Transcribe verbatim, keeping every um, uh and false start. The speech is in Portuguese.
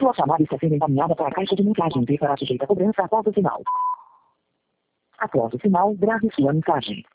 Sua chamada está sendo encaminhada para a caixa de mensagem e será sujeita a cobrança após o sinal. Após o sinal, grave sua mensagem.